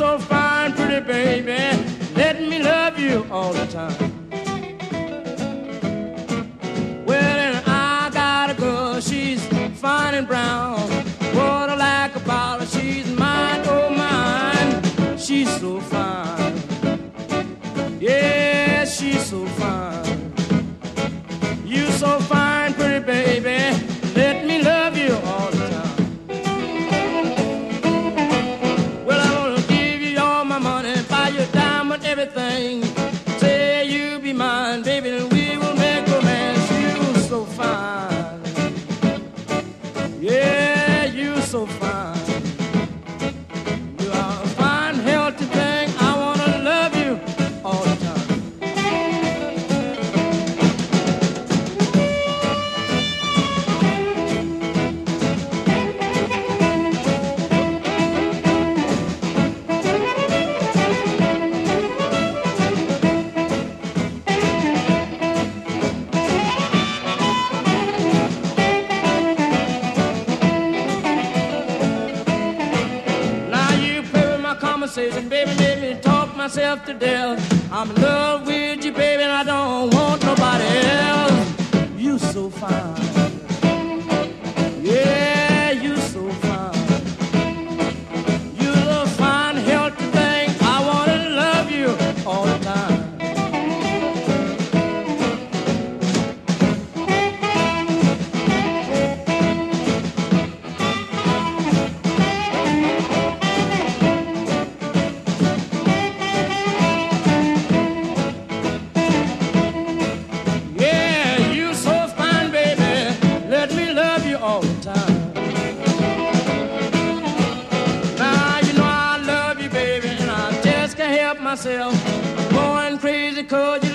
so fine, pretty baby. Let me love you all the time. Well, and I got a girl, she's fine and brown. What I like about her, she's mine, oh mine. She's so fine. Yeah, she's so fine. You so fine, pretty baby. Let me love you all the time. Well, I'm gonna give you all my money, buy you diamond, everything. Say you be mine, baby, and we will make romance. You so fine. Yeah, you so fine. You are a fine, healthy thing. I wanna love you all the time. Conversation, baby, made me talk myself to death. I'm in love with you, baby, and I don't want nobody else. You so fine. Yeah, you so fine. You're a fine, healthy thing. I wanna love you all the time. All the time. Now you know I love you, baby, and I just can't help myself. I'm going crazy 'cause you